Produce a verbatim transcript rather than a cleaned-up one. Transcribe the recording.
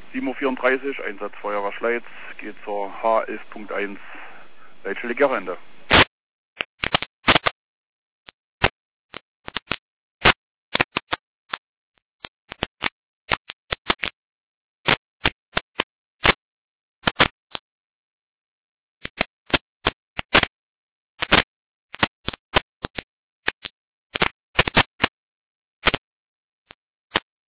sieben Uhr vierunddreißig, Einsatz Feuerwehr Schleiz, geht zur H elf Punkt eins, Leitstelle Gerende.